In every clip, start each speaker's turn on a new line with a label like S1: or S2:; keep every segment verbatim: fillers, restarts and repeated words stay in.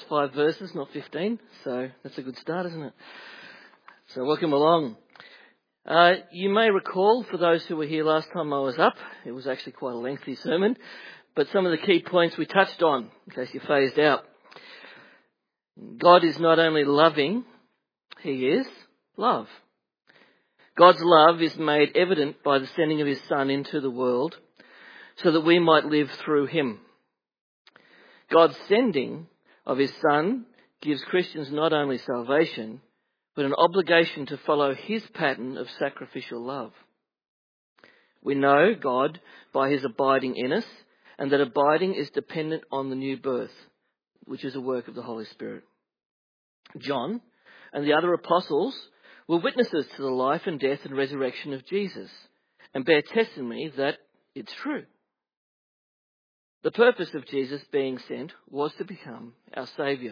S1: five verses, not fifteen. So that's a good start, isn't it? So welcome along. Uh, you may recall, for those who were here last time I was up, it was actually quite a lengthy sermon, but some of the key points we touched on, in case you phased out. God is not only loving, he is love. God's love is made evident by the sending of his Son into the world so that we might live through him. God's sending of his Son gives Christians not only salvation, but an obligation to follow his pattern of sacrificial love. We know God by his abiding in us, and that abiding is dependent on the new birth, which is a work of the Holy Spirit. John and the other apostles were witnesses to the life and death and resurrection of Jesus, and bear testimony that it's true. The purpose of Jesus being sent was to become our Saviour.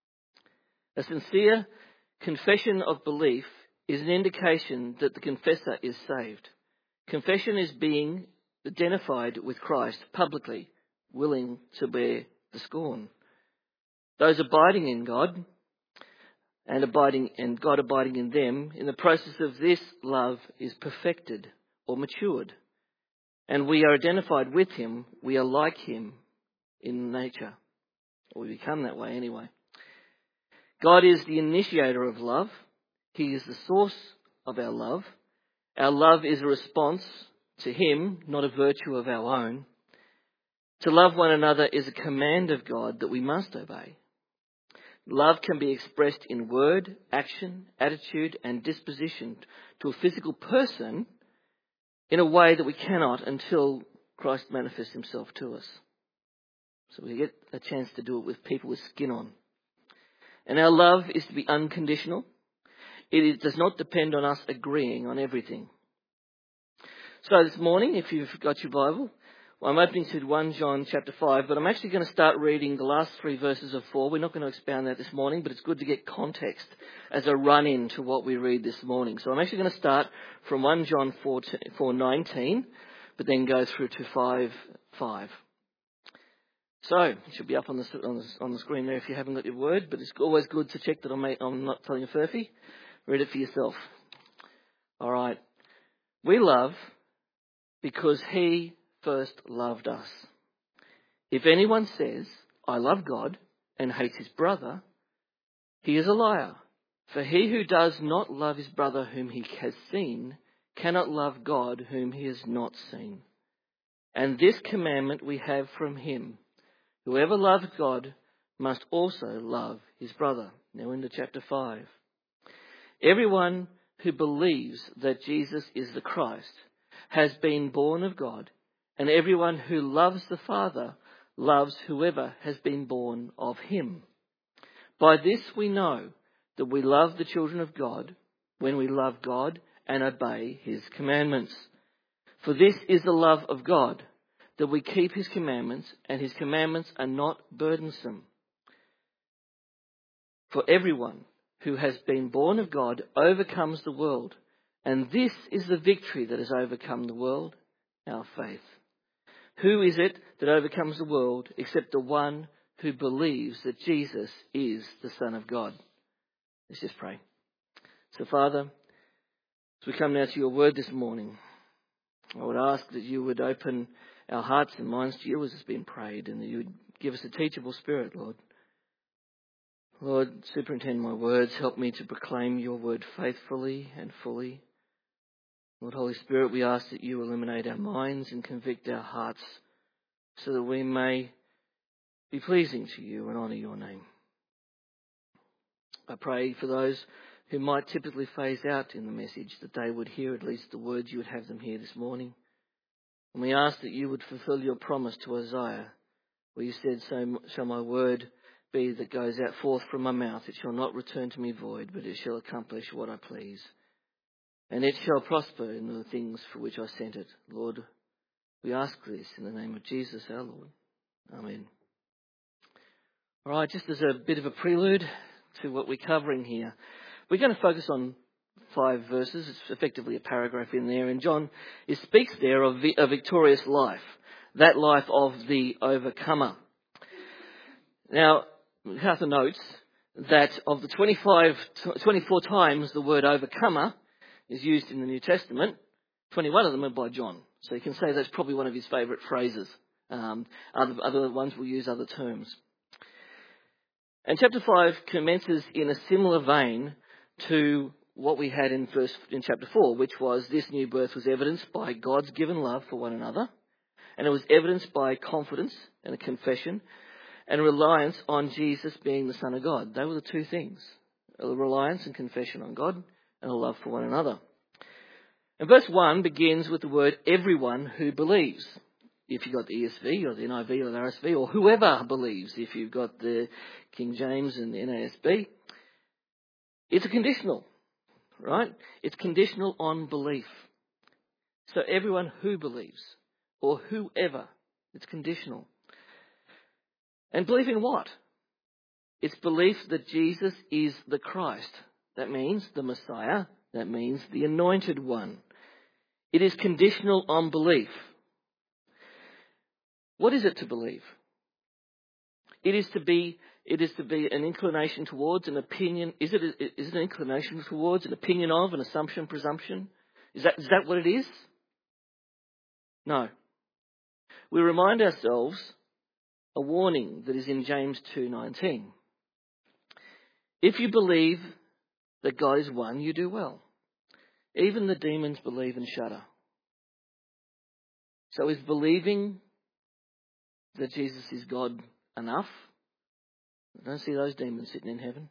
S1: A sincere confession of belief is an indication that the confessor is saved. Confession is being identified with Christ publicly, willing to bear the scorn. Those abiding in God and abiding and God abiding in them, in the process of this, love is perfected or matured. And we are identified with him, we are like him in nature. Or we become that way anyway. God is the initiator of love. He is the source of our love. Our love is a response to him, not a virtue of our own. To love one another is a command of God that we must obey. Love can be expressed in word, action, attitude, and disposition to a physical person in a way that we cannot until Christ manifests himself to us. So we get a chance to do it with people with skin on. And our love is to be unconditional. It is, does not depend on us agreeing on everything. So this morning, if you've got your Bible, well, I'm opening to First John chapter five, but I'm actually going to start reading the last three verses of four. We're not going to expound that this morning, but it's good to get context as a run-in to what we read this morning. So I'm actually going to start from First John four nineteen, but then go through to five five. So it should be up on the, on the on the screen there if you haven't got your word, but it's always good to check that I'm, I'm not telling a furphy. Read it for yourself. All right. We love because he first loved us. If anyone says, I love God, and hates his brother, he is a liar. For he who does not love his brother whom he has seen cannot love God whom he has not seen. And this commandment we have from him: whoever loves God must also love his brother. Now into chapter five. Everyone who believes that Jesus is the Christ has been born of God, and everyone who loves the Father loves whoever has been born of him. By this we know that we love the children of God, when we love God and obey his commandments. For this is the love of God, that we keep his commandments, and his commandments are not burdensome. For everyone who has been born of God overcomes the world, and this is the victory that has overcome the world, our faith. Who is it that overcomes the world except the one who believes that Jesus is the Son of God? Let's just pray. So Father, as we come now to your word this morning, I would ask that you would open our hearts and minds to you as has been prayed, and that you would give us a teachable spirit, Lord. Lord, superintend my words. Help me to proclaim your word faithfully and fully. Lord, Holy Spirit, we ask that you illuminate our minds and convict our hearts so that we may be pleasing to you and honour your name. I pray for those who might typically phase out in the message, that they would hear at least the words you would have them hear this morning. And we ask that you would fulfill your promise to Isaiah, where you said, so shall my word be that goes out forth from my mouth. It shall not return to me void, but it shall accomplish what I please. And it shall prosper in the things for which I sent it. Lord, we ask this in the name of Jesus our Lord. Amen. All right, just as a bit of a prelude to what we're covering here, we're going to focus on five verses. It's effectively a paragraph in there. And John it speaks there of a victorious life, that life of the overcomer. Now, MacArthur notes that of the twenty-five, twenty-four times the word overcomer is used in the New Testament, twenty-one of them are by John. So you can say that's probably one of his favourite phrases. Um, other, other ones will use other terms. And chapter five commences in a similar vein to what we had in verse in chapter four, which was this new birth was evidenced by God's given love for one another, and it was evidenced by confidence and a confession and reliance on Jesus being the Son of God. They were the two things, a reliance and confession on God and a love for one another. And verse one begins with the word everyone who believes. If you've got the E S V or the N I V or the R S V, or whoever believes, if you've got the King James and the N A S B, it's a conditional, right? It's conditional on belief. So everyone who believes, or whoever, it's conditional. And believe in what? It's belief that Jesus is the Christ. That means the Messiah. That means the Anointed One. It is conditional on belief. What is it to believe? It is to be, it is to be an inclination towards, an opinion. Is it, is it an inclination towards, an opinion of, an assumption, presumption? Is that, is that what it is? No. We remind ourselves a warning that is in James two nineteen. If you believe that God is one, you do well. Even the demons believe and shudder. So is believing that Jesus is God enough? I don't see those demons sitting in heaven.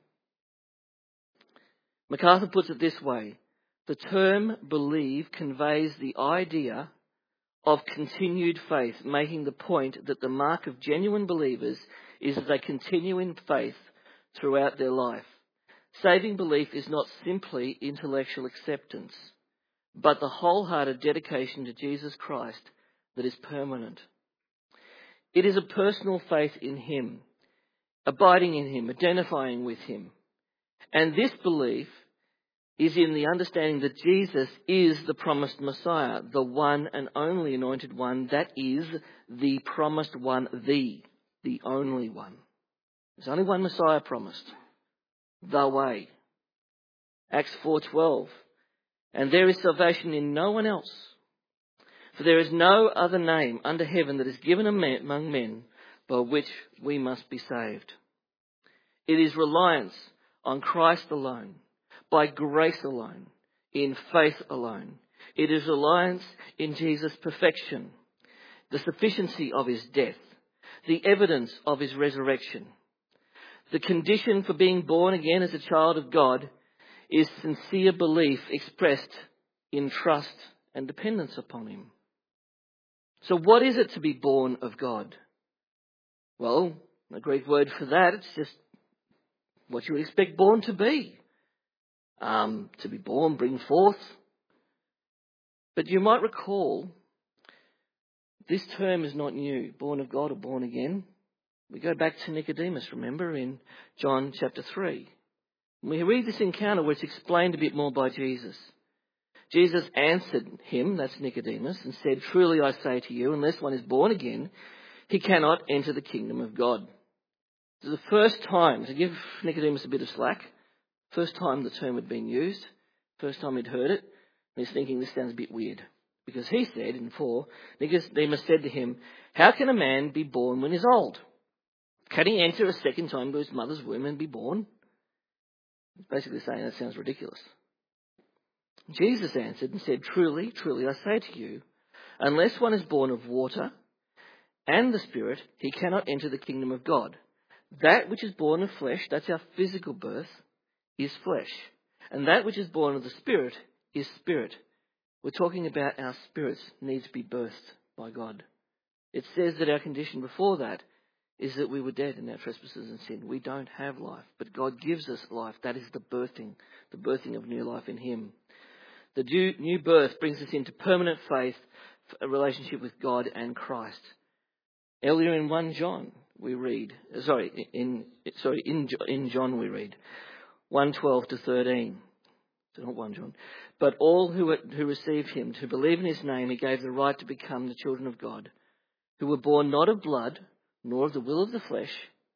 S1: MacArthur puts it this way. The term believe conveys the idea of continued faith, making the point that the mark of genuine believers is that they continue in faith throughout their life. Saving belief is not simply intellectual acceptance, but the wholehearted dedication to Jesus Christ that is permanent. It is a personal faith in Him, abiding in Him, identifying with Him. And this belief is in the understanding that Jesus is the promised Messiah, the one and only Anointed One, that is the promised one, the, the only one. There's only one Messiah promised, the way. Acts four twelve. And there is salvation in no one else, for there is no other name under heaven that is given among men by which we must be saved. It is reliance on Christ alone, by grace alone, in faith alone. It is reliance in Jesus' perfection, the sufficiency of His death, the evidence of His resurrection. The condition for being born again as a child of God is sincere belief expressed in trust and dependence upon Him. So what is it to be born of God? Well, the Greek word for that, it's just what you would expect born to be. Um, to be born, bring forth. But you might recall, this term is not new, born of God or born again. We go back to Nicodemus, remember, in John chapter three. We read this encounter where it's explained a bit more by Jesus. Jesus answered him, that's Nicodemus, and said, "Truly I say to you, unless one is born again, he cannot enter the kingdom of God." This is the first time, to give Nicodemus a bit of slack, first time the term had been used, first time he'd heard it, and he's thinking this sounds a bit weird. Because he said in four, Nicodemus said to him, "How can a man be born when he's old? Can he enter a second time to his mother's womb and be born?" He's basically saying that sounds ridiculous. Jesus answered and said, "Truly, truly, I say to you, unless one is born of water and the Spirit, he cannot enter the kingdom of God. That which is born of flesh," that's our physical birth, "is flesh. And that which is born of the Spirit is spirit." We're talking about our spirits need to be birthed by God. It says that our condition before that is that we were dead in our trespasses and sin. We don't have life, but God gives us life. That is the birthing, the birthing of new life in Him. The new birth brings us into permanent faith, a relationship with God and Christ. Earlier in First John we read, sorry, in sorry in in John we read, one twelve to thirteen. So not First John. "But all who who received Him, to believe in His name, He gave the right to become the children of God, who were born not of blood, nor of the will of the flesh,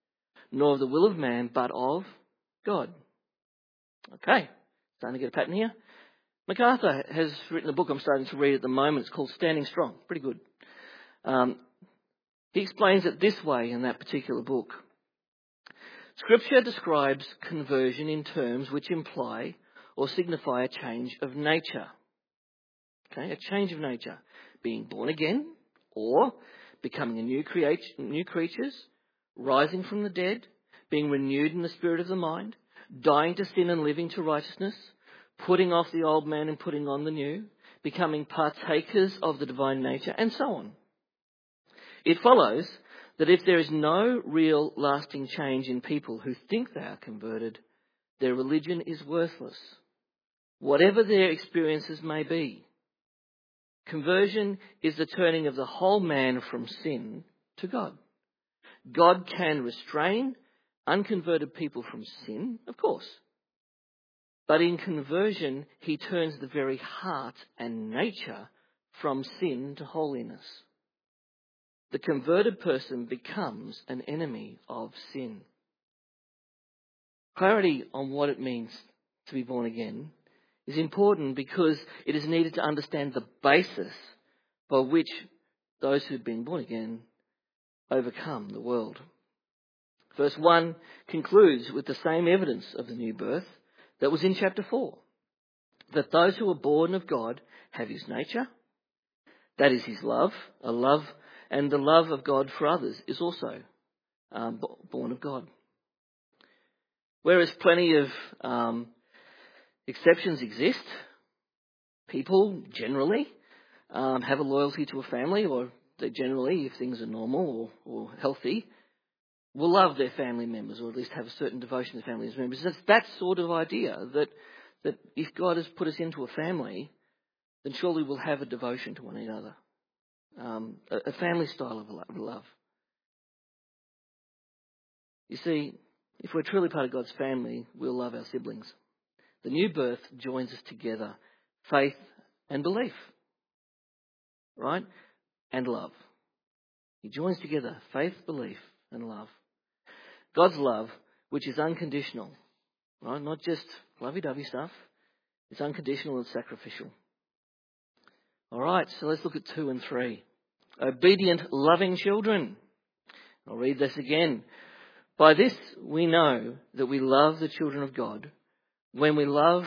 S1: nor of the will of man, but of God. Okay, starting to get a pattern here. MacArthur has written a book I'm starting to read at the moment. It's called Standing Strong. Pretty good. Um, he explains it this way in that particular book. Scripture describes conversion in terms which imply or signify a change of nature. Okay, a change of nature. Being born again, or becoming a new, create, new creatures, rising from the dead, being renewed in the spirit of the mind, dying to sin and living to righteousness, putting off the old man and putting on the new, becoming partakers of the divine nature, and so on. It follows that if there is no real lasting change in people who think they are converted, their religion is worthless, whatever their experiences may be. Conversion is the turning of the whole man from sin to God. God can restrain unconverted people from sin, of course. But in conversion, he turns the very heart and nature from sin to holiness. The converted person becomes an enemy of sin. Clarity on what it means to be born again is important because it is needed to understand the basis by which those who've been born again overcome the world. Verse one concludes with the same evidence of the new birth that was in chapter four. That those who are born of God have his nature, that is his love, a love, and the love of God for others is also um, born of God. Whereas plenty of um, exceptions exist, people generally um, have a loyalty to a family, or they generally, if things are normal or, or healthy, will love their family members, or at least have a certain devotion to family members. It's that sort of idea that that if God has put us into a family, then surely we'll have a devotion to one another, um, a, a family style of love. You see, if we're truly part of God's family, we'll love our siblings. The new birth joins us together, faith and belief, right? And love. He joins together faith, belief, and love. God's love, which is unconditional, right? Not just lovey-dovey stuff. It's unconditional and sacrificial. All right, so let's look at two and three. Obedient, loving children. I'll read this again. By this we know that we love the children of God when we love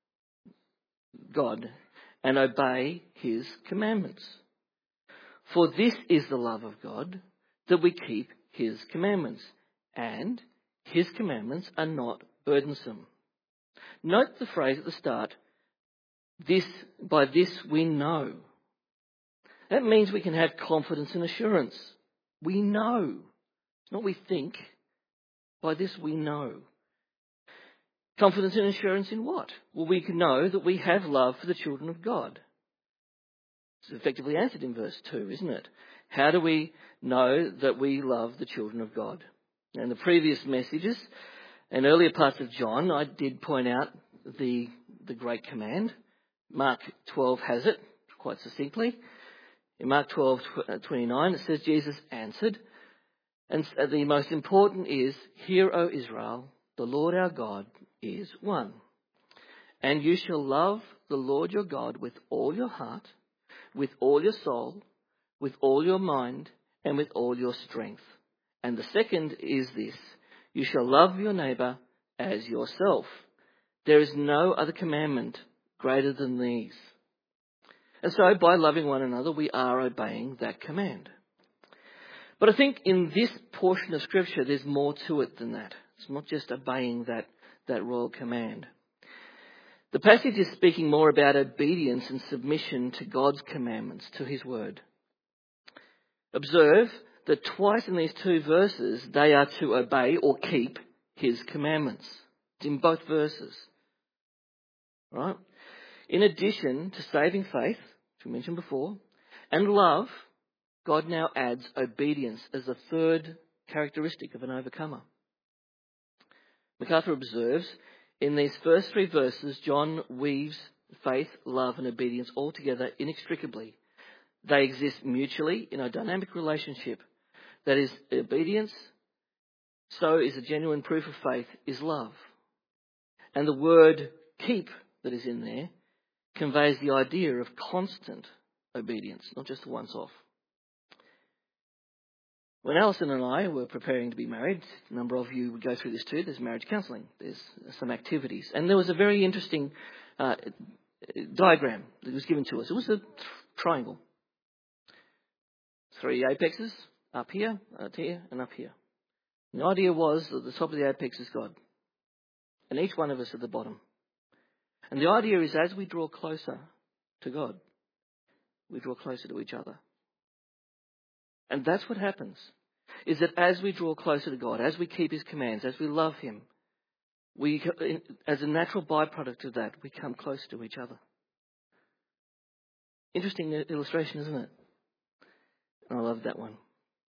S1: God and obey his commandments. For this is the love of God, that we keep his commandments, and his commandments are not burdensome. Note the phrase at the start, this, by this we know. That means we can have confidence and assurance. We know. It's not we think. By this we know. Confidence and assurance in what? Well, we can know that we have love for the children of God. It's effectively answered in verse two, isn't it? How do we know that we love the children of God? In the previous messages and earlier parts of John, I did point out the, the great command. Mark twelve has it quite succinctly. In Mark twelve twenty-nine, it says, Jesus answered, and the most important is, Hear, O Israel, the Lord our God is one. And you shall love the Lord your God with all your heart, with all your soul, with all your mind, and with all your strength. And the second is this, you shall love your neighbour as yourself. There is no other commandment greater than these. And so by loving one another, we are obeying that command. But I think in this portion of Scripture, there's more to it than that. It's not just obeying that, that royal command. The passage is speaking more about obedience and submission to God's commandments, to his word. Observe that twice in these two verses, they are to obey or keep his commandments. It's in both verses. Right? In addition to saving faith, which we mentioned before, and love, God now adds obedience as a third characteristic of an overcomer. MacArthur observes, in these first three verses, John weaves faith, love and obedience all together inextricably. They exist mutually in a dynamic relationship. That is, obedience so is a genuine proof of faith is love. And the word keep that is in there conveys the idea of constant obedience, not just a once-off. When Alison and I were preparing to be married, a number of you would go through this too, there's marriage counselling, there's some activities. And there was a very interesting uh, diagram that was given to us. It was a triangle. Three apexes, up here, up here, and up here. And the idea was that the top of the apex is God, and each one of us at the bottom. And the idea is as we draw closer to God, we draw closer to each other. And that's what happens, is that as we draw closer to God, as we keep his commands, as we love him, we, as a natural byproduct of that, we come closer to each other. Interesting illustration, isn't it? And I love that one.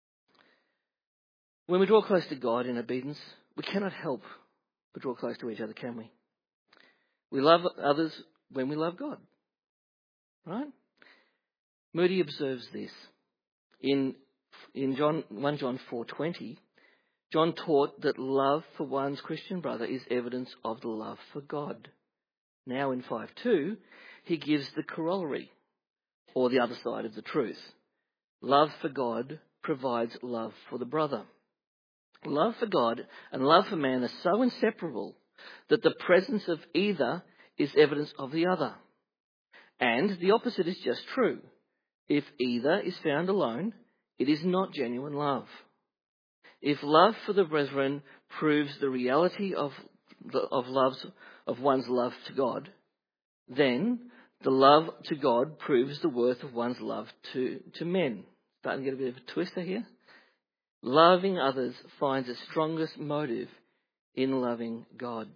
S1: When we draw close to God in obedience, we cannot help but draw close to each other, can we? We love others when we love God, right? Moody observes this. In, in John, First John four twenty, John taught that love for one's Christian brother is evidence of the love for God. Now in five two, he gives the corollary, or the other side of the truth. Love for God provides love for the brother. Love for God and love for man are so inseparable that the presence of either is evidence of the other. And the opposite is just true. If either is found alone, it is not genuine love. If love for the brethren proves the reality of the, of love's, of one's love to God, then the love to God proves the worth of one's love to, to men. Starting to get a bit of a twister here. Loving others finds its strongest motive in loving God.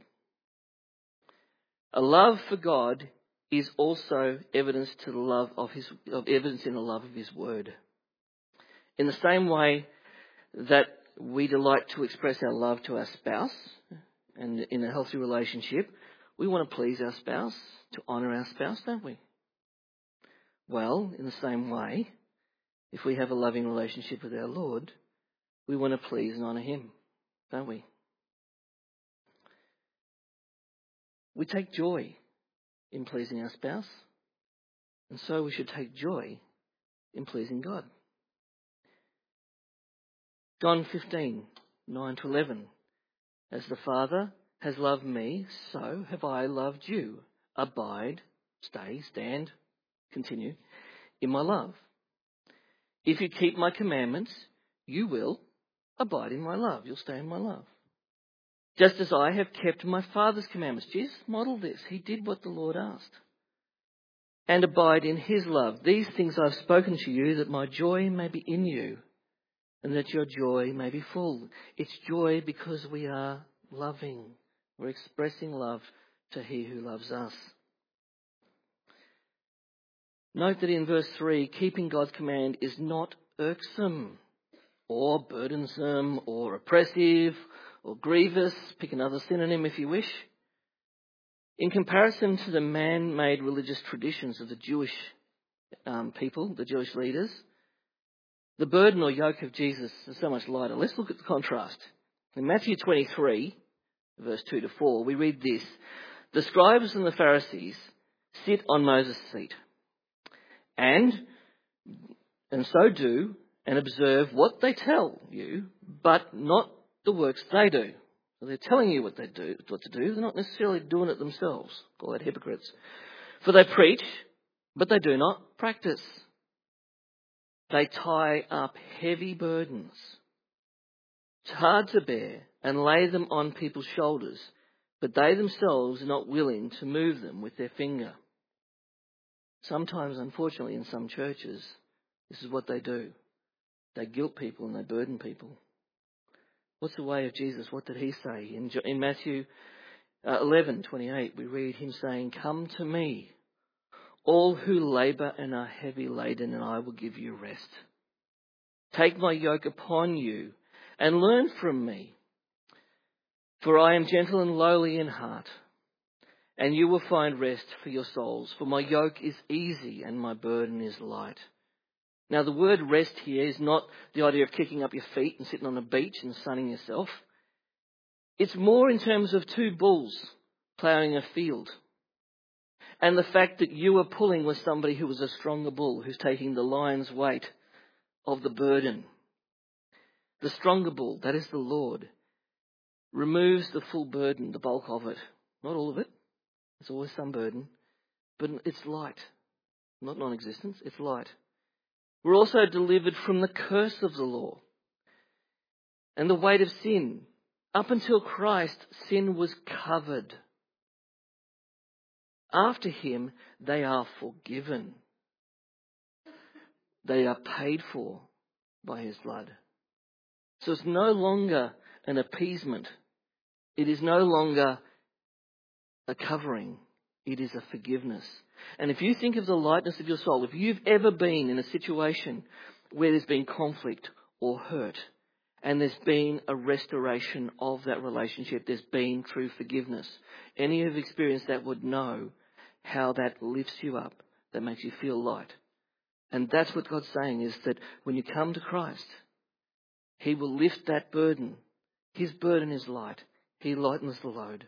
S1: A love for God is also evidence to the love of his, of evidence in the love of his word. In the same way that we delight to express our love to our spouse, and in a healthy relationship, we want to please our spouse, to honour our spouse, don't we? Well, in the same way, if we have a loving relationship with our Lord, we want to please and honour him, don't we? We take joy in pleasing our spouse, and so we should take joy in pleasing God. John fifteen, nine to eleven. As the Father has loved me, so have I loved you. Abide, stay, stand, continue in my love. If you keep my commandments, you will abide in my love. You'll stay in my love. Just as I have kept my Father's commandments. Jesus modelled this. He did what the Lord asked. And abide in his love. These things I've spoken to you, that my joy may be in you, and that your joy may be full. It's joy because we are loving. We're expressing love to he who loves us. Note that in verse three, keeping God's command is not irksome or burdensome or oppressive or grievous. Pick another synonym if you wish. In comparison to the man-made religious traditions of the Jewish um, people, the Jewish leaders, the burden or yoke of Jesus is so much lighter. Let's look at the contrast. In Matthew twenty-three, verse two to four, we read this. The scribes and the Pharisees sit on Moses' seat, and, and so do and observe what they tell you, but not the works they do. So they're telling you what they do, what to do. They're not necessarily doing it themselves. Call that hypocrites. For they preach, but they do not practice. They tie up heavy burdens. It's hard to bear and lay them on people's shoulders, but they themselves are not willing to move them with their finger. Sometimes, unfortunately, in some churches, this is what they do. They guilt people and they burden people. What's the way of Jesus? What did he say? In, in Matthew uh, eleven twenty-eight, we read him saying, "Come to me, all who labour and are heavy laden, and I will give you rest. Take my yoke upon you and learn from me. For I am gentle and lowly in heart, and you will find rest for your souls. For my yoke is easy and my burden is light." Now, the word rest here is not the idea of kicking up your feet and sitting on a beach and sunning yourself. It's more in terms of two bulls ploughing a field. And the fact that you are pulling with somebody who was a stronger bull, who's taking the lion's weight of the burden. The stronger bull, that is the Lord, removes the full burden, the bulk of it. Not all of it. There's always some burden. But it's light. Not non-existence, it's light. We're also delivered from the curse of the law and the weight of sin. Up until Christ, sin was covered. After him, they are forgiven. They are paid for by his blood. So it's no longer an appeasement. It is no longer a covering. It is a forgiveness. And if you think of the lightness of your soul, if you've ever been in a situation where there's been conflict or hurt, and there's been a restoration of that relationship, there's been true forgiveness, any who've experienced that would know how that lifts you up, that makes you feel light. And that's what God's saying, is that when you come to Christ, he will lift that burden. His burden is light. He lightens the load.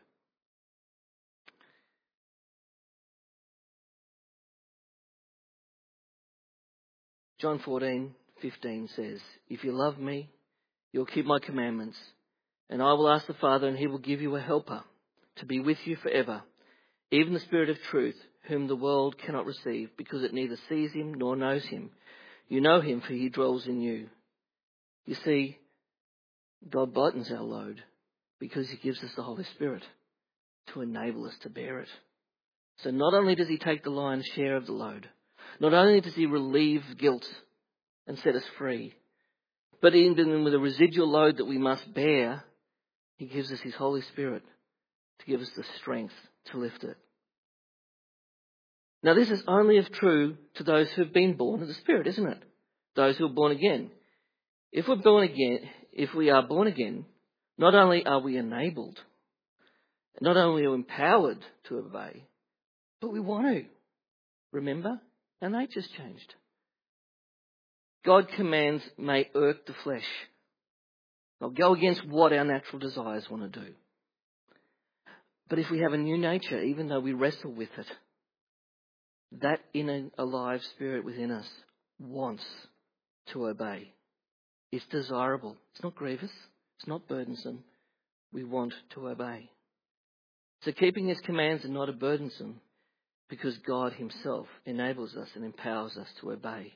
S1: John fourteen fifteen says, "If you love me, you'll keep my commandments, and I will ask the Father, and he will give you a helper to be with you forever, even the Spirit of truth, whom the world cannot receive, because it neither sees him nor knows him. You know him, for he dwells in you." You see, God lightens our load because he gives us the Holy Spirit to enable us to bear it. So not only does he take the lion's share of the load, not only does he relieve guilt and set us free, but even with the residual load that we must bear, he gives us his Holy Spirit to give us the strength to lift it. Now this is only if true to those who have been born of the Spirit, isn't it? Those who are born again. If we're born again, if we are born again, not only are we enabled, not only are we empowered to obey, but we want to. Remember? Our nature's changed. God's commands may irk the flesh. They'll go against what our natural desires want to do. But if we have a new nature, even though we wrestle with it, that inner alive spirit within us wants to obey. It's desirable. It's not grievous. It's not burdensome. We want to obey. So keeping his commands are not a burdensome, because God himself enables us and empowers us to obey.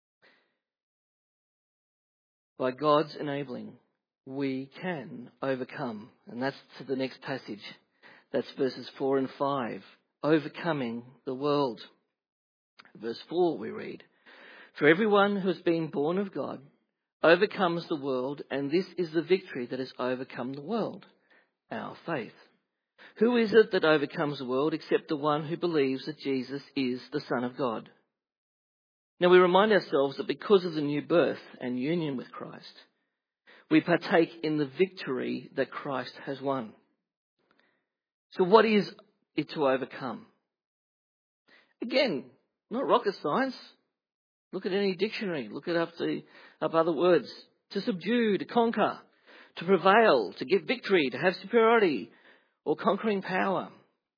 S1: By God's enabling, we can overcome. And that's to the next passage. That's verses four and five. Overcoming the world. Verse four we read, "For everyone who has been born of God overcomes the world, and this is the victory that has overcome the world, our faith. Who is it that overcomes the world except the one who believes that Jesus is the Son of God?" Now we remind ourselves that because of the new birth and union with Christ, we partake in the victory that Christ has won. So what is it to overcome? Again, not rocket science. Look at any dictionary. Look it up, the, up other words. To subdue, to conquer, to prevail, to get victory, to have superiority or conquering power.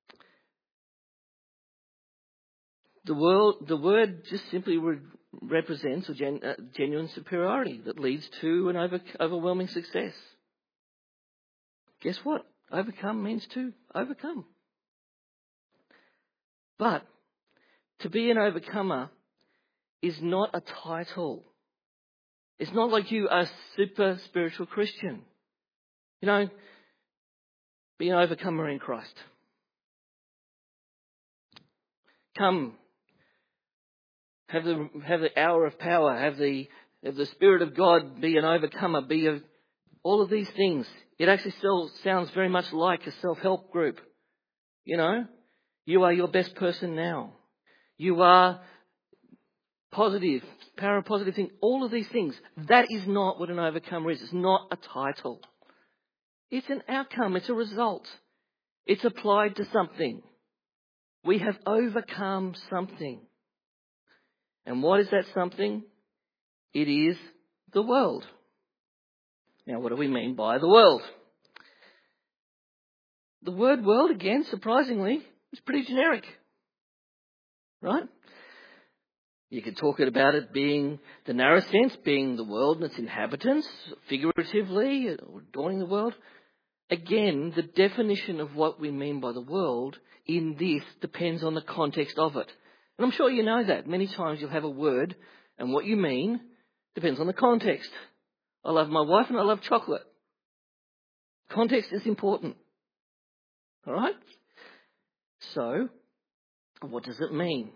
S1: The, world, the word just simply re- represents a gen, uh, genuine superiority that leads to an over, overwhelming success. Guess what? Overcome means to overcome. But to be an overcomer is not a title. It's not like you are a super spiritual Christian. You know, be an overcomer in Christ. Come, have the have the hour of power, have the have the Spirit of God, be an overcomer, be a, all of these things. It actually still sounds very much like a self-help group. You know, you are your best person now. You are positive, power of positive thing, all of these things. That is not what an overcomer is. It's not a title. It's an outcome. It's a result. It's applied to something. We have overcome something. And what is that something? It is the world. Now, what do we mean by the world? the word world, again, surprisingly, is pretty generic. Right? You could talk about it being the narrow sense, being the world and its inhabitants, figuratively, or adorning the world. Again, the definition of what we mean by the world in this depends on the context of it. And I'm sure you know that. Many times you'll have a word, and what you mean depends on the context. I love my wife and I love chocolate. Context is important. All right? So, what does it mean?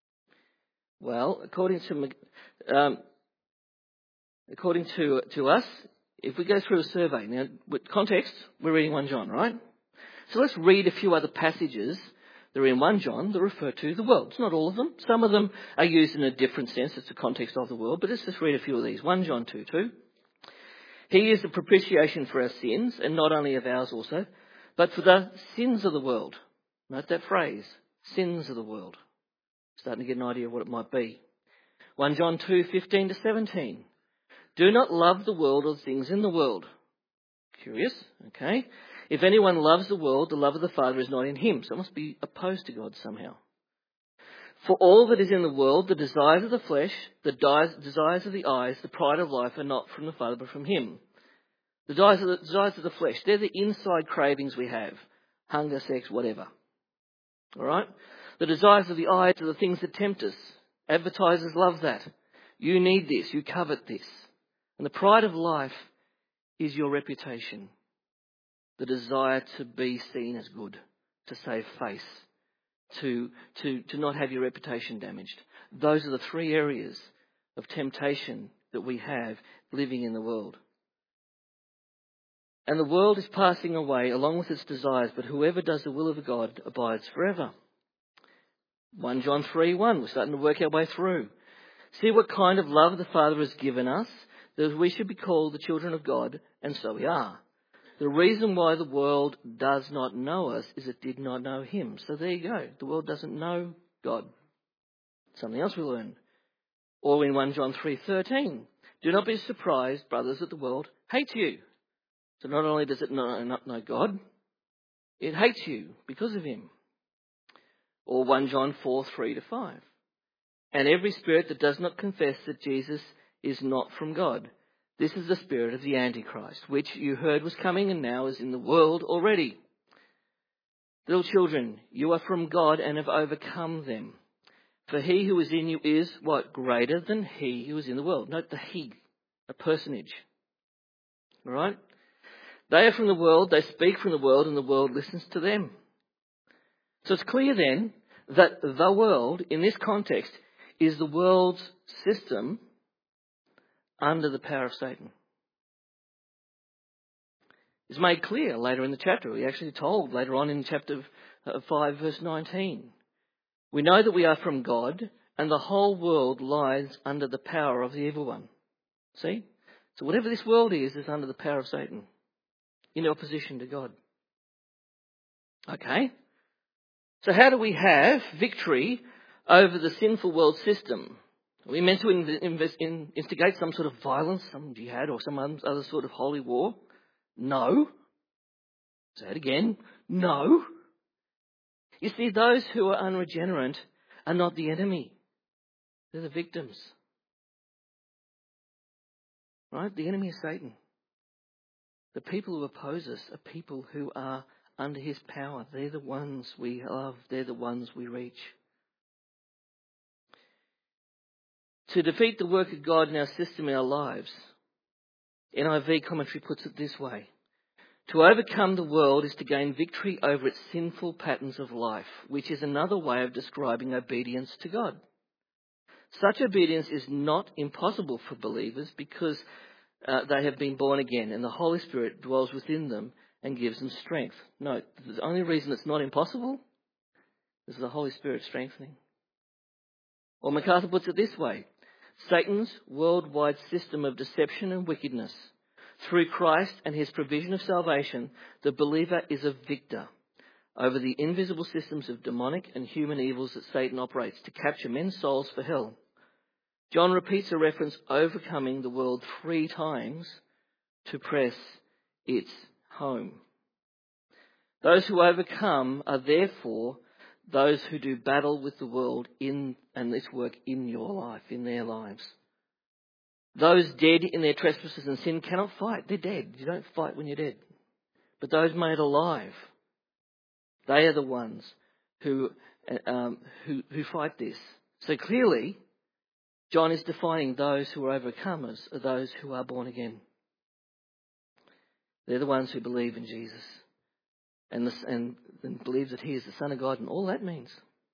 S1: Well, according to um, according to to us, if we go through a survey now, with context, we're reading First John, right? So let's read a few other passages that are in First John that refer to the world. It's not all of them. Some of them are used in a different sense. It's the context of the world. But let's just read a few of these. First John two two. He is the propitiation for our sins, and not only of ours also, but for the sins of the world. Note that phrase, sins of the world. Starting to get an idea of what it might be. First John two fifteen to seventeen. Do not love the world or the things in the world. Curious, okay. If anyone loves the world, the love of the Father is not in him. So it must be opposed to God somehow. For all that is in the world, the desires of the flesh, the desires of the eyes, the pride of life are not from the Father but from him. The desires of the, desires of the flesh, they're the inside cravings we have. Hunger, sex, whatever. All right? The desires of the eyes are the things that tempt us. Advertisers love that. You need this. You covet this. And the pride of life is your reputation. The desire to be seen as good, to save face, to, to, to not have your reputation damaged. Those are the three areas of temptation that we have living in the world. And the world is passing away along with its desires, but whoever does the will of God abides forever. First John three one, we're starting to work our way through. See what kind of love the Father has given us, that we should be called the children of God, and so we are. The reason why the world does not know us is it did not know him. So there you go. The world doesn't know God. Something else we learn. Or in First John three thirteen, do not be surprised, brothers, that the world hates you. So not only does it not know God, it hates you because of him. Or First John four three to five. And every spirit that does not confess that Jesus is not from God, this is the spirit of the Antichrist, which you heard was coming and now is in the world already. Little children, you are from God and have overcome them. For he who is in you is, what, greater than he who is in the world. Note the he, a personage. All right? They are from the world, they speak from the world, and the world listens to them. So it's clear then that the world, in this context, is the world's system under the power of Satan. It's made clear later in the chapter. We actually told later on in chapter five, verse nineteen. We know that we are from God, and the whole world lies under the power of the evil one. See? So whatever this world is, is under the power of Satan, in opposition to God. Okay? So how do we have victory over the sinful world system? Are we meant to invest in, instigate some sort of violence, some jihad or some other sort of holy war? No. Say it again. No. You see, those who are unregenerate are not the enemy. They're the victims. Right? The enemy is Satan. The people who oppose us are people who are under his power. They're the ones we love. They're the ones we reach. To defeat the work of God in our system, in our lives, N I V commentary puts it this way. To overcome the world is to gain victory over its sinful patterns of life, which is another way of describing obedience to God. Such obedience is not impossible for believers because uh, they have been born again and the Holy Spirit dwells within them and gives them strength. No, the only reason it's not impossible is the Holy Spirit strengthening. Or MacArthur puts it this way. Satan's worldwide system of deception and wickedness. Through Christ and his provision of salvation, the believer is a victor over the invisible systems of demonic and human evils that Satan operates to capture men's souls for hell. John repeats a reference overcoming the world three times to press its home. Those who overcome are therefore those who do battle with the world in and this work in your life, in their lives. Those dead in their trespasses and sin cannot fight. They're dead. You don't fight when you're dead. But those made alive, they are the ones who um, who, who fight this. So clearly, John is defining those who are overcomers are those who are born again. They're the ones who believe in Jesus and, the, and, and believe that he is the Son of God and all that means.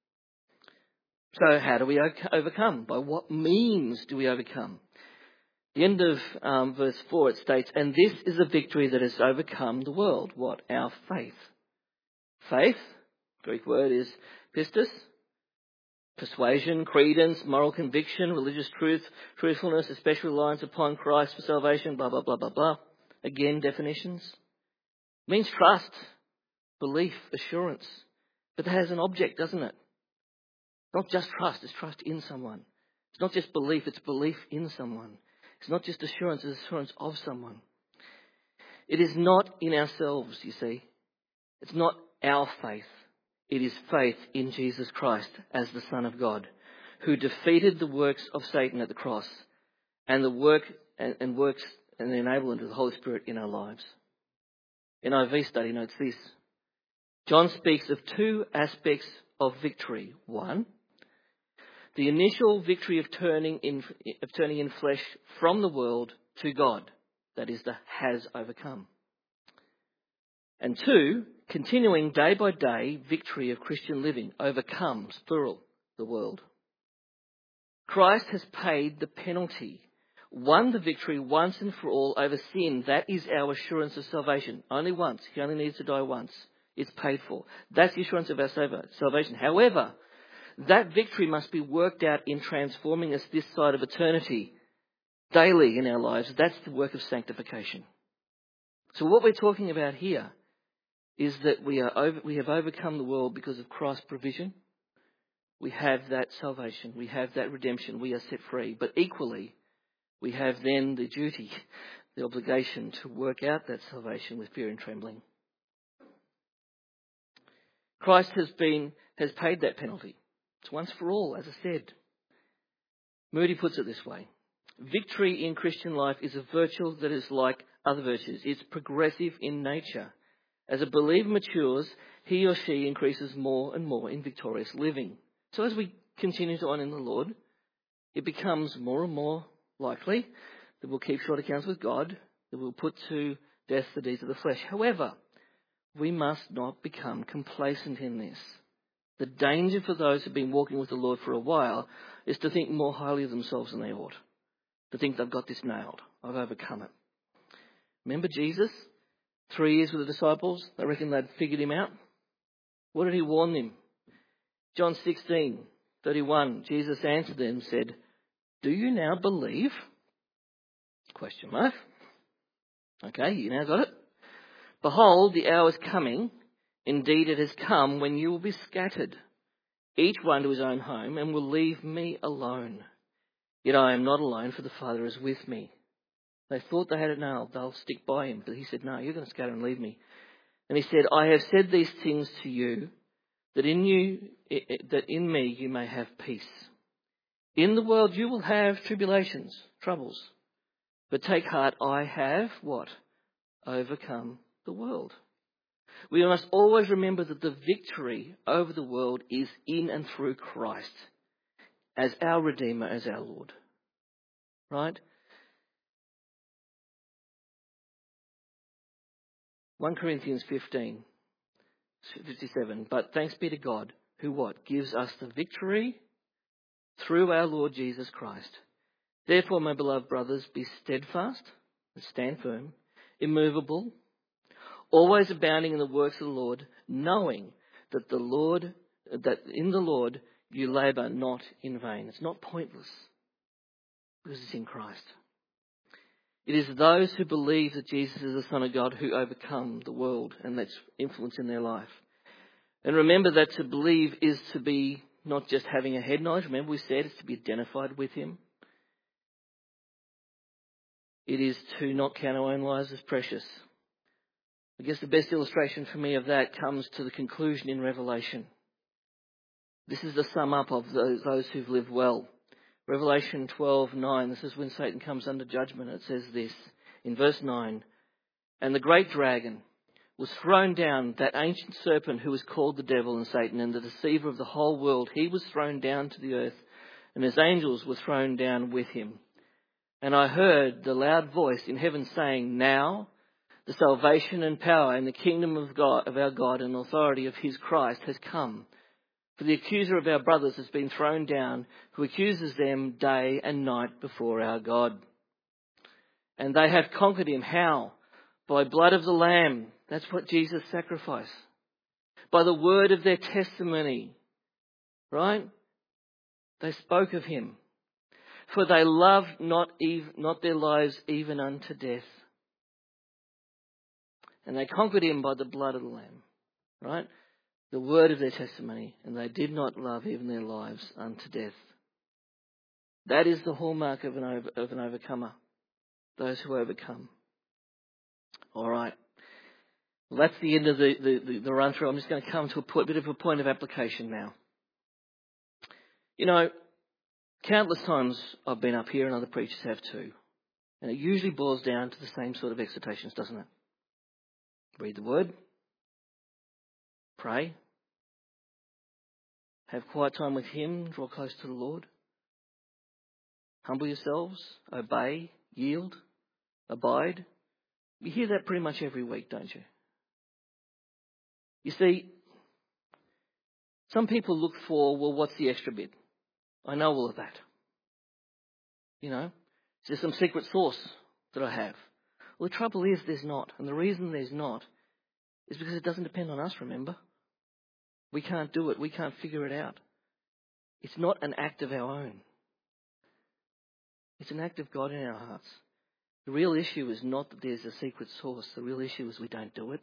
S1: So how do we overcome? By what means do we overcome? The end of um, verse four, it states, and this is a victory that has overcome the world. What? Our faith. Faith, Greek word is pistis, persuasion, credence, moral conviction, religious truth, truthfulness, especially reliance upon Christ for salvation, blah, blah, blah, blah, blah. Again, definitions. It means trust, belief, assurance. But that has an object, doesn't it? Not just trust, it's trust in someone. It's not just belief, it's belief in someone. It's not just assurance, it's assurance of someone. It is not in ourselves, you see. It's not our faith. It is faith in Jesus Christ as the Son of God, who defeated the works of Satan at the cross and the work and, and works and the enablement of the Holy Spirit in our lives. N I V study notes this. John speaks of two aspects of victory. One, the initial victory of turning in of turning in flesh from the world to God. That is the has overcome. And two, continuing day by day victory of Christian living overcomes, plural, the world. Christ has paid the penalty, won the victory once and for all over sin. That is our assurance of salvation. Only once. He only needs to die once. It's paid for. That's the assurance of our salvation. However, that victory must be worked out in transforming us this side of eternity daily in our lives. That's the work of sanctification. So what we're talking about here is that we are over, we have overcome the world because of Christ's provision. We have that salvation. We have that redemption. We are set free. But equally, we have then the duty, the obligation to work out that salvation with fear and trembling. Christ has been has paid that penalty. It's once for all, as I said. Moody puts it this way. Victory in Christian life is a virtue that is like other virtues. It's progressive in nature. As a believer matures, he or she increases more and more in victorious living. So as we continue on in the Lord, it becomes more and more likely that we'll keep short accounts with God, that we'll put to death the deeds of the flesh. However, we must not become complacent in this. The danger for those who've been walking with the Lord for a while is to think more highly of themselves than they ought. To think they've got this nailed. I've overcome it. Remember Jesus? Three years with the disciples. They reckon they'd figured him out. What did he warn them? John sixteen thirty-one. Jesus answered them and said, do you now believe? Question mark. Okay, you now got it. Behold, the hour is coming. Indeed, it has come when you will be scattered, each one to his own home, and will leave me alone. Yet I am not alone, for the Father is with me. They thought they had it nailed. They'll stick by him. But he said, no, you're going to scatter and leave me. And he said, I have said these things to you, that in you, that in me you may have peace. In the world you will have tribulations, troubles. But take heart, I have what? Overcome the world. We must always remember that the victory over the world is in and through Christ as our Redeemer, as our Lord. Right? First Corinthians fifteen, fifty-seven. But thanks be to God, who what? Gives us the victory through our Lord Jesus Christ. Therefore, my beloved brothers, be steadfast, stand firm, immovable, always abounding in the works of the Lord, knowing that the Lord, that in the Lord you labour not in vain. It's not pointless because it's in Christ. It is those who believe that Jesus is the Son of God who overcome the world and that's influence in their life. And remember that to believe is to be not just having a head knowledge. Remember we said it's to be identified with him. It is to not count our own lives as precious. I guess the best illustration for me of that comes to the conclusion in Revelation. This is the sum up of those, those who've lived well. Revelation twelve nine, this is when Satan comes under judgment. It says this in verse nine, "And the great dragon was thrown down, that ancient serpent who is called the devil and Satan, and the deceiver of the whole world. He was thrown down to the earth, and his angels were thrown down with him. And I heard the loud voice in heaven saying, Now the salvation and power and the kingdom of God, of our God, and authority of his Christ has come. For the accuser of our brothers has been thrown down, who accuses them day and night before our God. And they have conquered him." How? "By blood of the Lamb." That's what Jesus sacrificed. "By the word of their testimony." Right? They spoke of him. "For they loved not, ev- not their lives even unto death." And they conquered him by the blood of the Lamb. Right? The word of their testimony. "And they did not love even their lives unto death." That is the hallmark of an, over, of an overcomer. Those who overcome. All right. Well, that's the end of the, the, the, the run through. I'm just going to come to a point, bit of a point of application now. You know, countless times I've been up here and other preachers have too. And it usually boils down to the same sort of exhortations, doesn't it? Read the word. Pray. Have quiet time with him. Draw close to the Lord. Humble yourselves. Obey. Yield. Abide. You hear that pretty much every week, don't you? You see, some people look for, well, what's the extra bit? I know all of that. You know, is there some secret sauce that I have? Well, the trouble is there's not. And the reason there's not is because it doesn't depend on us, remember? We can't do it. We can't figure it out. It's not an act of our own. It's an act of God in our hearts. The real issue is not that there's a secret sauce. The real issue is we don't do it.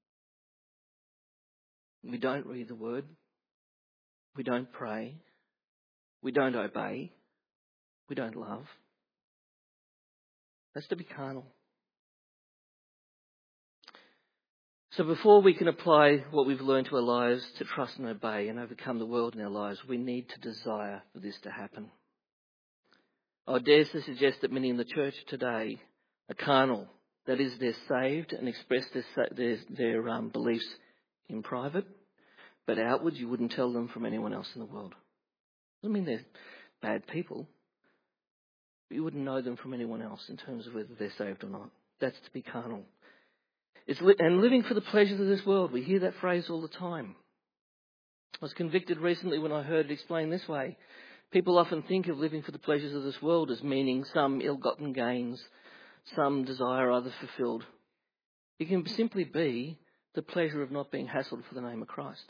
S1: We don't read the word. We don't pray. We don't obey. We don't love. That's to be carnal. So before we can apply what we've learned to our lives to trust and obey and overcome the world in our lives, we need to desire for this to happen. I dare to suggest that many in the church today are carnal. That is, they're saved and express their, their, their um, beliefs in private, but outwards you wouldn't tell them from anyone else in the world. Doesn't mean they're bad people, but you wouldn't know them from anyone else in terms of whether they're saved or not. That's to be carnal. It's li- and living for the pleasures of this world. We hear that phrase all the time. I was convicted recently when I heard it explained this way. People often think of living for the pleasures of this world as meaning some ill-gotten gains, some desire other fulfilled. It can simply be the pleasure of not being hassled for the name of Christ.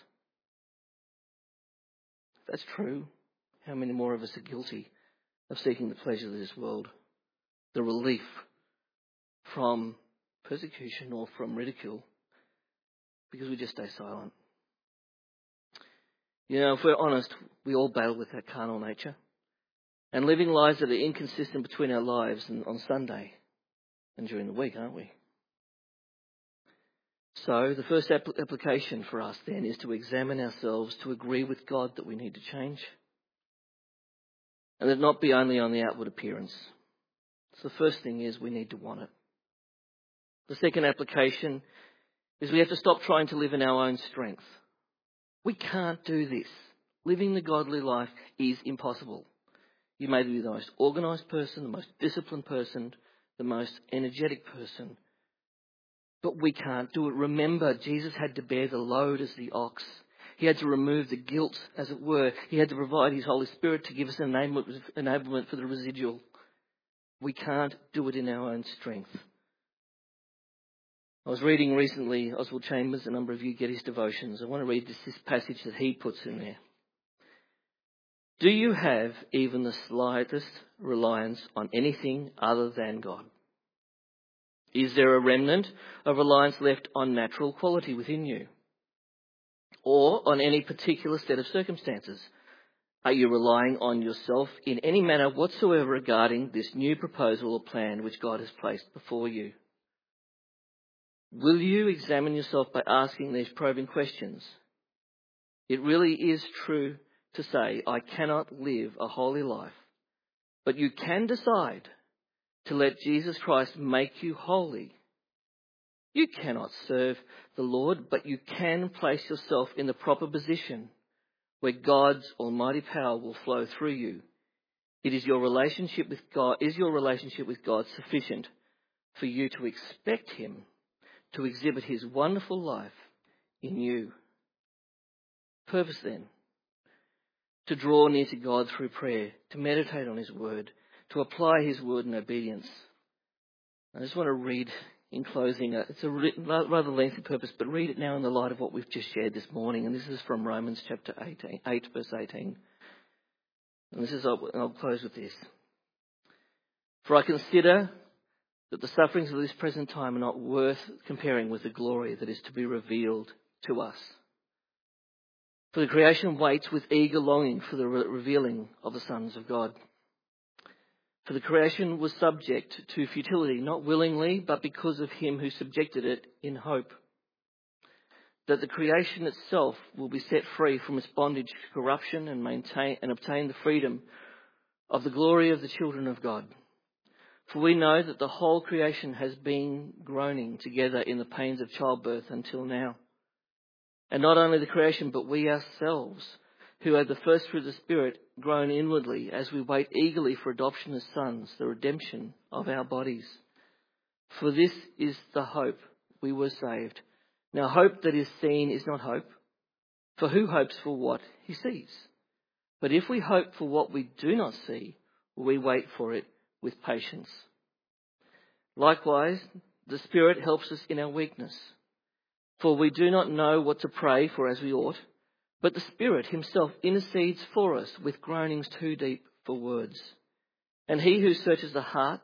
S1: If that's true, how many more of us are guilty of seeking the pleasures of this world, the relief from persecution or from ridicule, because we just stay silent? You know, if we're honest, we all battle with that carnal nature. And living lives that are inconsistent between our lives and on Sunday and during the week, aren't we? So the first ap- application for us then is to examine ourselves, to agree with God that we need to change. And that not be only on the outward appearance. So the first thing is we need to want it. The second application is we have to stop trying to live in our own strength. We can't do this. Living the godly life is impossible. You may be the most organised person, the most disciplined person, the most energetic person, but we can't do it. Remember, Jesus had to bear the load as the ox. He had to remove the guilt, as it were. He had to provide his Holy Spirit to give us an enablement for the residual. We can't do it in our own strength. I was reading recently Oswald Chambers, a number of you get his devotions. I want to read this, this passage that he puts in there. Do you have even the slightest reliance on anything other than God? Is there a remnant of reliance left on natural quality within you? Or on any particular set of circumstances? Are you relying on yourself in any manner whatsoever regarding this new proposal or plan which God has placed before you? Will you examine yourself by asking these probing questions? It really is true to say, I cannot live a holy life, but you can decide to let Jesus Christ make you holy. You cannot serve the Lord, but you can place yourself in the proper position where God's almighty power will flow through you. It is your relationship with God, is your relationship with God sufficient for you to expect him to exhibit his wonderful life in you? Purpose then, to draw near to God through prayer, to meditate on his word, to apply his word in obedience. I just want to read in closing, uh, it's a rather lengthy purpose, but read it now in the light of what we've just shared this morning. And this is from Romans chapter eighteen, eight, verse eighteen. And this is, I'll, I'll close with this. For I consider that the sufferings of this present time are not worth comparing with the glory that is to be revealed to us. For the creation waits with eager longing for the re- revealing of the sons of God. For the creation was subject to futility, not willingly, but because of him who subjected it in hope, that the creation itself will be set free from its bondage to corruption and maintain and obtain the freedom of the glory of the children of God. For we know that the whole creation has been groaning together in the pains of childbirth until now. And not only the creation, but we ourselves, who had the first fruit of the Spirit, groan inwardly as we wait eagerly for adoption as sons, the redemption of our bodies. For this is the hope we were saved. Now hope that is seen is not hope, for who hopes for what he sees? But if we hope for what we do not see, we wait for it with patience. Likewise, the Spirit helps us in our weakness, for we do not know what to pray for as we ought, but the Spirit himself intercedes for us with groanings too deep for words. And he who searches the heart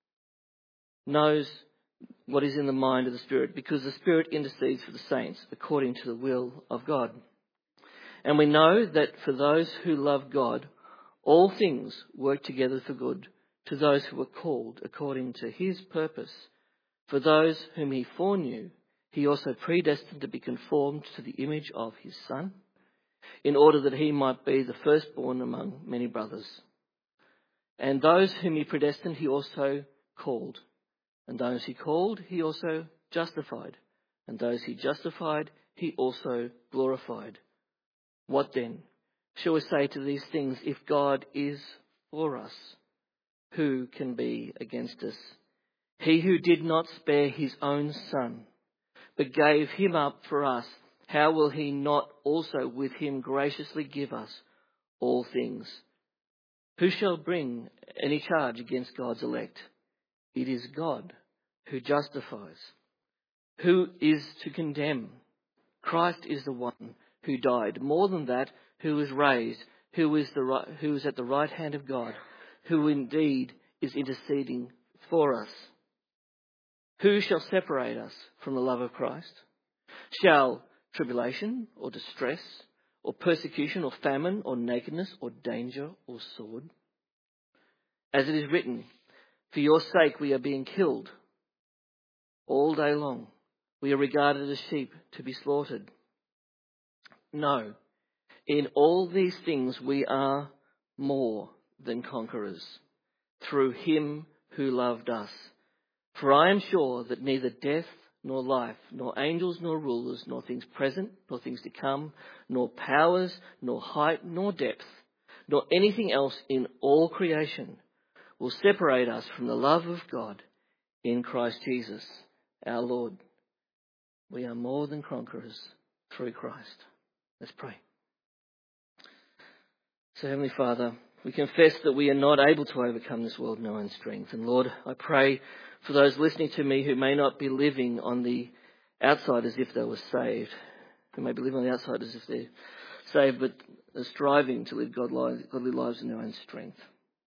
S1: knows what is in the mind of the Spirit, because the Spirit intercedes for the saints according to the will of God. And we know that for those who love God, all things work together for good, to those who are called according to his purpose. For those whom he foreknew, he also predestined to be conformed to the image of his Son, in order that he might be the firstborn among many brothers. And those whom he predestined, he also called. And those he called, he also justified. And those he justified, he also glorified. What then shall we say to these things? If God is for us, who can be against us? He who did not spare his own Son, but gave him up for us, how will he not also with him graciously give us all things? Who shall bring any charge against God's elect? It is God who justifies. Who is to condemn? Christ is the one who died. More than that, who was raised, who is the right, who is at the right hand of God, who indeed is interceding for us. Who shall separate us from the love of Christ? Shall tribulation or distress or persecution or famine or nakedness or danger or sword? As it is written, for your sake we are being killed all day long. We are regarded as sheep to be slaughtered. No, in all these things we are more than conquerors through him who loved us. For I am sure that neither death nor life, nor angels nor rulers, nor things present, nor things to come, nor powers, nor height, nor depth, nor anything else in all creation will separate us from the love of God in Christ Jesus, our Lord. We are more than conquerors through Christ. Let's pray. So, Heavenly Father, we confess that we are not able to overcome this world in our own strength. And Lord, I pray for those listening to me who may not be living on the outside as if they were saved, who may be living on the outside as if they're saved, but are striving to live godly lives in their own strength.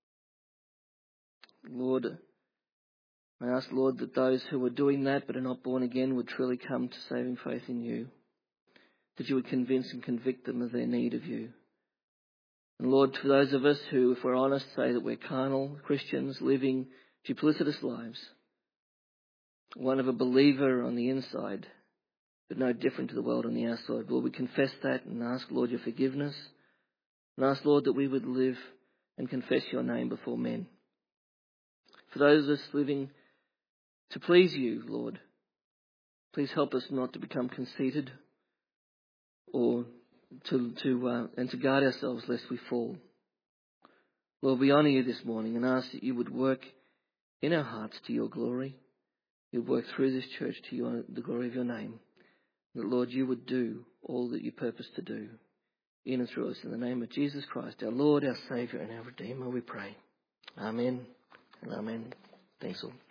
S1: Lord, I ask, Lord, that those who are doing that but are not born again would truly come to saving faith in you, that you would convince and convict them of their need of you. And Lord, for those of us who, if we're honest, say that we're carnal Christians living duplicitous lives, one of a believer on the inside, but no different to the world on the outside. Lord, we confess that and ask, Lord, your forgiveness. And ask, Lord, that we would live and confess your name before men. For those of us living to please you, Lord, please help us not to become conceited or to, to uh, and to guard ourselves lest we fall. Lord, we honour you this morning and ask that you would work in our hearts to your glory. You'd work through this church to your, the glory of your name. That, Lord, you would do all that you purpose to do in and through us. In the name of Jesus Christ, our Lord, our Saviour and our Redeemer, we pray. Amen and amen. Thanks all.